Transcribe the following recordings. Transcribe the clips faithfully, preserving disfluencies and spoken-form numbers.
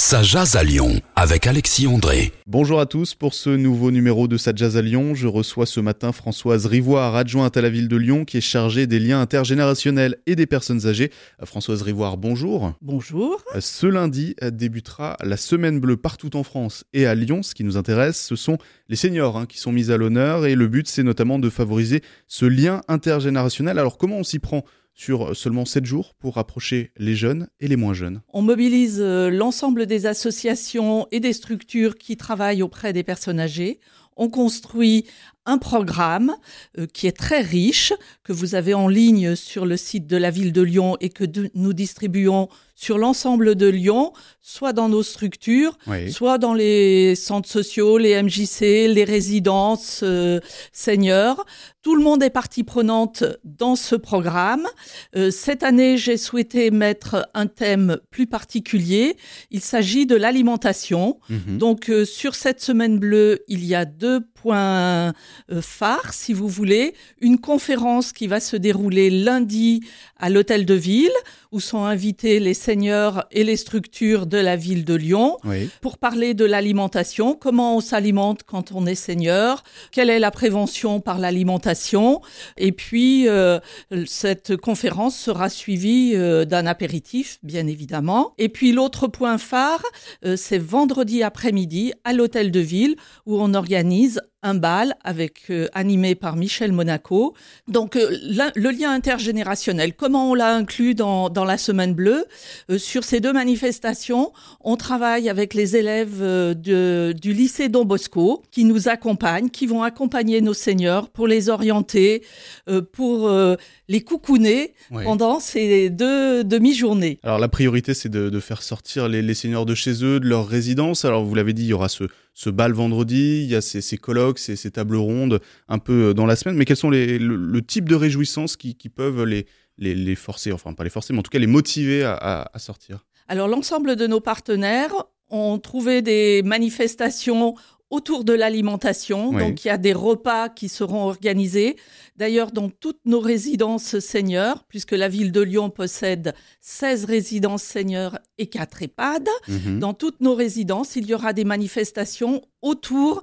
Ça jase à Lyon avec Alexis André. Bonjour à tous, pour ce nouveau numéro de Ça jase à Lyon, je reçois ce matin Françoise Rivoire, adjointe à la ville de Lyon, qui est chargée des liens intergénérationnels et des personnes âgées. Françoise Rivoire, bonjour. Bonjour. Ce lundi débutera la Semaine Bleue partout en France et à Lyon. Ce qui nous intéresse, ce sont les seniors hein, qui sont mis à l'honneur et le but, c'est notamment de favoriser ce lien intergénérationnel. Alors comment on s'y prend sur seulement sept jours pour rapprocher les jeunes et les moins jeunes? On mobilise euh, l'ensemble des associations et des structures qui travaillent auprès des personnes âgées. On construit un programme euh, qui est très riche, que vous avez en ligne sur le site de la ville de Lyon et que de, nous distribuons sur l'ensemble de Lyon, soit dans nos structures, oui. soit dans les centres sociaux, les M J C, les résidences euh, seniors. Tout le monde est partie prenante dans ce programme. Euh, cette année, j'ai souhaité mettre un thème plus particulier. Il s'agit de l'alimentation. Mmh. Donc, euh, sur cette semaine bleue, il y a deux points euh, phares, si vous voulez. Une conférence qui va se dérouler lundi à l'Hôtel de Ville, où sont invités les seniors et les structures de la ville de Lyon, oui. pour parler de l'alimentation, comment on s'alimente quand on est senior, quelle est la prévention par l'alimentation. Et puis, euh, cette conférence sera suivie euh, d'un apéritif, bien évidemment. Et puis, l'autre point phare, euh, c'est vendredi après-midi à l'Hôtel de Ville, où on organise un bal avec euh, animé par Michel Monaco. Donc euh, la, le lien intergénérationnel, comment on l'a inclus dans dans la semaine bleue euh, sur ces deux manifestations, on travaille avec les élèves euh, de du lycée Don Bosco qui nous accompagnent, qui vont accompagner nos seniors pour les orienter, euh, pour euh, les coucouner oui. pendant ces deux demi-journées. Alors la priorité, c'est de, de faire sortir les, les seniors de chez eux, de leur résidence. Alors vous l'avez dit, il y aura ce ce bal vendredi, il y a ces, ces colloques, ces, ces tables rondes un peu dans la semaine. Mais quels sont les, le, le type de réjouissances qui, qui peuvent les, les, les forcer, enfin pas les forcer, mais en tout cas les motiver à, à, à sortir? Alors l'ensemble de nos partenaires ont trouvé des manifestations autour de l'alimentation. Oui. Donc, il y a des repas qui seront organisés. D'ailleurs, dans toutes nos résidences seniors, puisque la ville de Lyon possède seize résidences seniors et quatre EHPAD, mmh. dans toutes nos résidences, il y aura des manifestations autour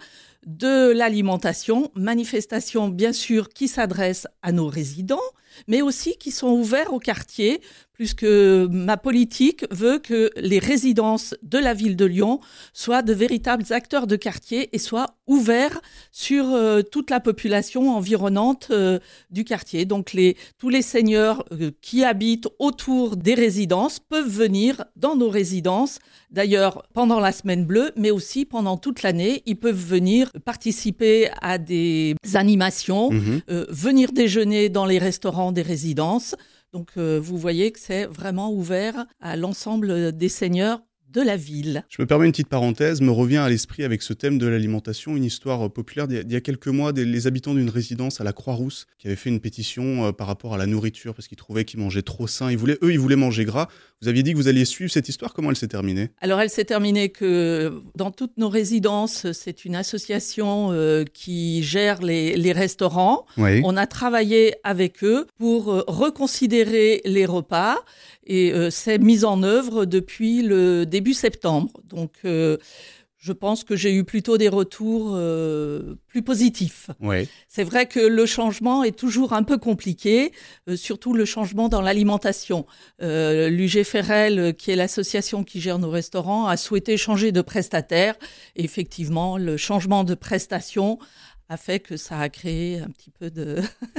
de l'alimentation. Manifestations, bien sûr, qui s'adressent à nos résidents, mais aussi qui sont ouverts au quartier, puisque ma politique veut que les résidences de la ville de Lyon soient de véritables acteurs de quartier et soient ouverts sur euh, toute la population environnante euh, du quartier. Donc les, tous les seniors euh, qui habitent autour des résidences peuvent venir dans nos résidences, d'ailleurs pendant la semaine bleue, mais aussi pendant toute l'année. Ils peuvent venir participer à des animations, mmh. euh, venir déjeuner dans les restaurants des résidences. Donc, euh, vous voyez que c'est vraiment ouvert à l'ensemble des seniors de la ville. Je me permets une petite parenthèse, me revient à l'esprit avec ce thème de l'alimentation, une histoire populaire d'il y a quelques mois, des, les habitants d'une résidence à la Croix-Rousse qui avaient fait une pétition euh, par rapport à la nourriture parce qu'ils trouvaient qu'ils mangeaient trop sain. Ils voulaient, eux, ils voulaient manger gras. Vous aviez dit que vous alliez suivre cette histoire. Comment elle s'est terminée? Alors, elle s'est terminée que dans toutes nos résidences, c'est une association euh, qui gère les, les restaurants. Oui. On a travaillé avec eux pour euh, reconsidérer les repas et euh, c'est mis en œuvre depuis le début septembre. Donc, euh, je pense que j'ai eu plutôt des retours euh, plus positifs. Oui. C'est vrai que le changement est toujours un peu compliqué, euh, surtout le changement dans l'alimentation. Euh, L'U G Ferrel, qui est l'association qui gère nos restaurants, a souhaité changer de prestataire. Et effectivement, le changement de prestation a fait que ça a créé un petit peu de,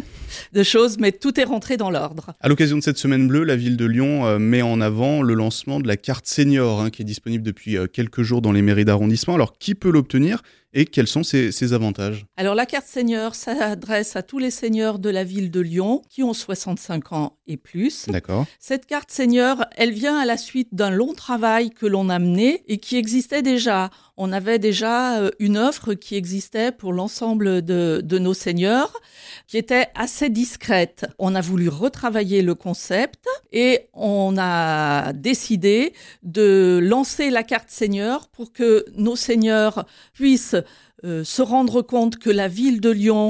de choses, mais tout est rentré dans l'ordre. À l'occasion de cette semaine bleue, la ville de Lyon euh, met en avant le lancement de la carte senior, hein, qui est disponible depuis euh, quelques jours dans les mairies d'arrondissement. Alors, qui peut l'obtenir et quels sont ses, ses avantages? Alors, la carte senior s'adresse à tous les seniors de la ville de Lyon qui ont soixante-cinq ans et plus. D'accord. Cette carte senior, elle vient à la suite d'un long travail que l'on a mené et qui existait déjà. On avait déjà une offre qui existait pour l'ensemble de, de nos seniors, qui était assez discrète. On a voulu retravailler le concept et on a décidé de lancer la carte senior pour que nos seniors puissent euh, se rendre compte que la ville de Lyon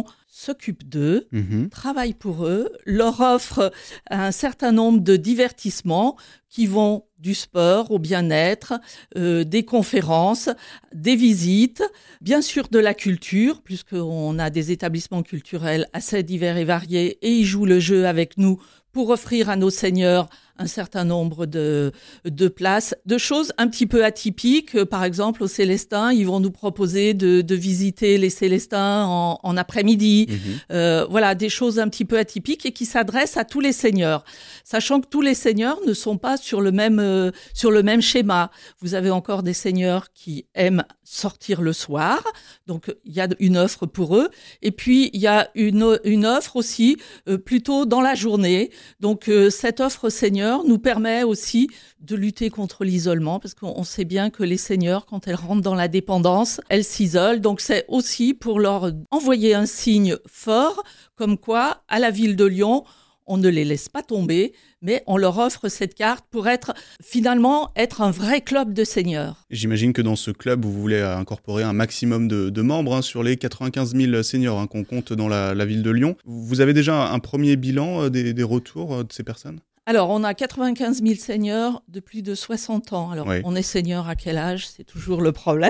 s'occupe d'eux, Mmh. travaille pour eux, leur offre un certain nombre de divertissements qui vont du sport au bien-être, euh, des conférences, des visites, bien sûr de la culture, puisqu'on a des établissements culturels assez divers et variés, et ils jouent le jeu avec nous pour offrir à nos seigneurs un certain nombre de, de places, de choses un petit peu atypiques. Par exemple, aux Célestins, ils vont nous proposer de, de visiter les Célestins en, en après-midi. Mmh. Euh, voilà, des choses un petit peu atypiques et qui s'adressent à tous les seigneurs. Sachant que tous les seigneurs ne sont pas sur le même, euh, sur le même schéma. Vous avez encore des seigneurs qui aiment sortir le soir. Donc, il y a une offre pour eux. Et puis, il y a une, une offre aussi euh, plutôt dans la journée. Donc, euh, cette offre seigneur nous permet aussi de lutter contre l'isolement, parce qu'on sait bien que les seigneurs, quand elles rentrent dans la dépendance, elles s'isolent. Donc c'est aussi pour leur envoyer un signe fort, comme quoi, à la ville de Lyon, on ne les laisse pas tomber, mais on leur offre cette carte pour être, finalement, être un vrai club de seigneurs. J'imagine que dans ce club, vous voulez incorporer un maximum de, de membres hein, sur les quatre-vingt-quinze mille seigneurs hein, qu'on compte dans la, la ville de Lyon. Vous avez déjà un premier bilan euh, des, des retours euh, de ces personnes ? Alors, on a quatre-vingt-quinze mille seigneurs de plus de soixante ans. Alors, oui. On est seigneur à quel âge ? C'est toujours le problème.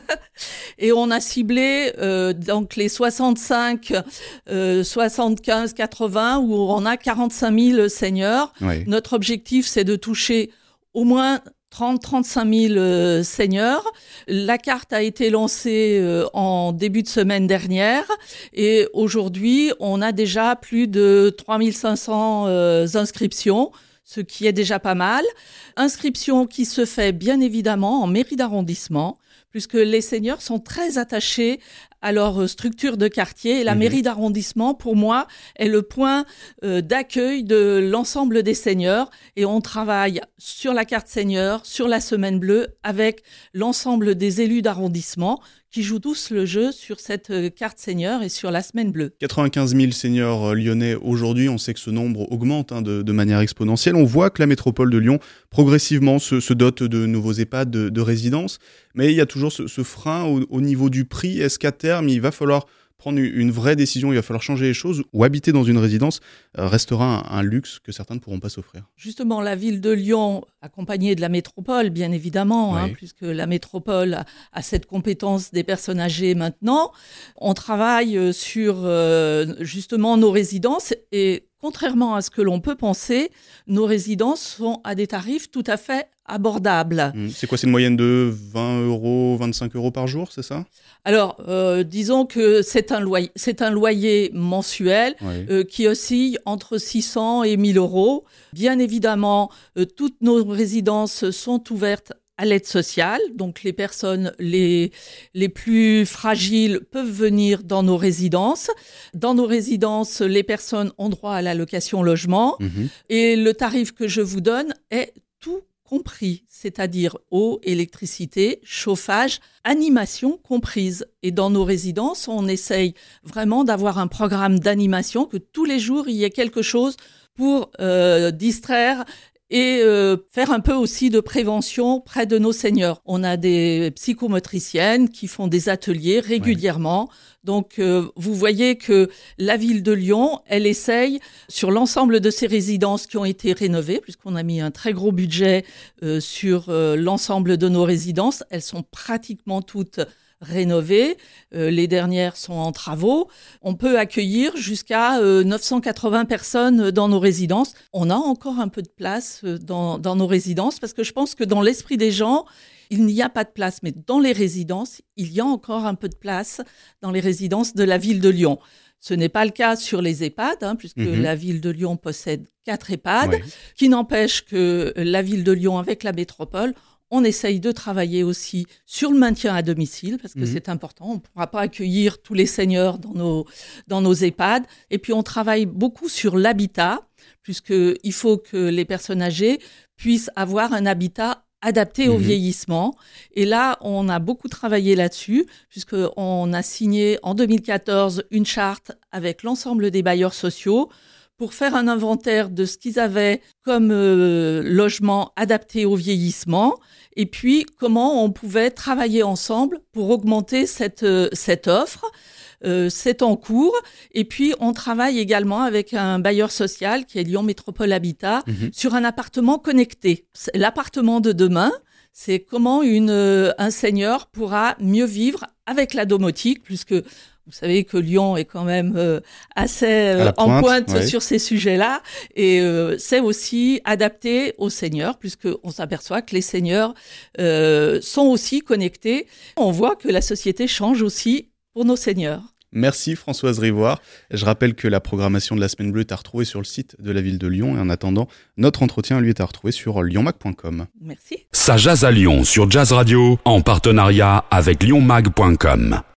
Et on a ciblé euh, donc les soixante-cinq, euh, soixante-quinze, quatre-vingts, où on a quarante-cinq mille seigneurs. Oui. Notre objectif, c'est de toucher au moins trente à trente-cinq mille euh, seigneurs. La carte a été lancée euh, en début de semaine dernière et aujourd'hui, on a déjà plus de trois mille cinq cents euh, inscriptions, ce qui est déjà pas mal. Inscription qui se fait bien évidemment en mairie d'arrondissement, puisque les seigneurs sont très attachés à leur structure de quartier. Et la mmh. mairie d'arrondissement, pour moi, est le point euh, d'accueil de l'ensemble des seigneurs. Et on travaille sur la carte seigneur, sur la semaine bleue, avec l'ensemble des élus d'arrondissement qui jouent tous le jeu sur cette carte seigneur et sur la semaine bleue. quatre-vingt-quinze mille seigneurs lyonnais aujourd'hui, on sait que ce nombre augmente hein, de, de manière exponentielle. On voit que la métropole de Lyon, progressivement, se, se dote de nouveaux EHPAD, de, de résidences, mais il y a toujours ce, ce frein au, au niveau du prix. Est-ce qu'à terme, il va falloir prendre une vraie décision, il va falloir changer les choses, ou habiter dans une résidence euh, restera un, un luxe que certains ne pourront pas s'offrir. Justement, la ville de Lyon, accompagnée de la métropole, bien évidemment, oui. hein, puisque la métropole a, a cette compétence des personnes âgées maintenant, on travaille sur euh, justement nos résidences et contrairement à ce que l'on peut penser, nos résidences sont à des tarifs tout à fait abordables. Mmh. C'est quoi, c'est une moyenne de vingt euros, vingt-cinq euros par jour, c'est ça ? Alors, euh, disons que c'est un loyer, c'est un loyer mensuel oui. euh, qui oscille entre six cents et mille euros. Bien évidemment, euh, toutes nos résidences sont ouvertes à l'aide sociale, donc les personnes les, les plus fragiles peuvent venir dans nos résidences. Dans nos résidences, les personnes ont droit à l'allocation logement mmh. et le tarif que je vous donne est tout compris, c'est-à-dire eau, électricité, chauffage, animation comprise. Et dans nos résidences, on essaye vraiment d'avoir un programme d'animation, que tous les jours, il y ait quelque chose pour euh, distraire et euh, faire un peu aussi de prévention près de nos seigneurs. On a des psychomotriciennes qui font des ateliers régulièrement. Ouais. Donc, euh, vous voyez que la ville de Lyon, elle essaye, sur l'ensemble de ses résidences qui ont été rénovées, puisqu'on a mis un très gros budget euh, sur euh, l'ensemble de nos résidences, elles sont pratiquement toutes rénovées, euh, les dernières sont en travaux. On peut accueillir jusqu'à euh, neuf cent quatre-vingts personnes dans nos résidences. On a encore un peu de place euh, dans, dans nos résidences parce que je pense que dans l'esprit des gens, il n'y a pas de place. Mais dans les résidences, il y a encore un peu de place dans les résidences de la ville de Lyon. Ce n'est pas le cas sur les EHPAD, hein, puisque mmh. la ville de Lyon possède quatre EHPAD, oui. qui n'empêche que la ville de Lyon, avec la métropole, on essaye de travailler aussi sur le maintien à domicile, parce que mmh. c'est important. On ne pourra pas accueillir tous les seigneurs dans nos, dans nos EHPAD. Et puis, on travaille beaucoup sur l'habitat, puisqu'il faut que les personnes âgées puissent avoir un habitat adapté mmh. au vieillissement. Et là, on a beaucoup travaillé là-dessus, puisqu'on a signé en deux mille quatorze une charte avec l'ensemble des bailleurs sociaux pour faire un inventaire de ce qu'ils avaient comme euh, logement adapté au vieillissement et puis comment on pouvait travailler ensemble pour augmenter cette, euh, cette offre. Euh, c'est en cours. Et puis, on travaille également avec un bailleur social qui est Lyon Métropole Habitat mmh. sur un appartement connecté. C'est l'appartement de demain, c'est comment une, euh, un senior pourra mieux vivre avec la domotique, puisque vous savez que Lyon est quand même euh, assez euh, pointe, en pointe ouais. sur ces sujets-là. Et euh, c'est aussi adapté aux seniors, puisqu'on s'aperçoit que les seniors euh, sont aussi connectés. On voit que la société change aussi pour nos seniors. Merci Françoise Rivoire. Je rappelle que la programmation de la Semaine Bleue est à retrouver sur le site de la ville de Lyon. Et en attendant, notre entretien, lui, est à retrouver sur lyon mag point com. Merci. Ça jase à Lyon sur Jazz Radio, en partenariat avec lyon mag point com.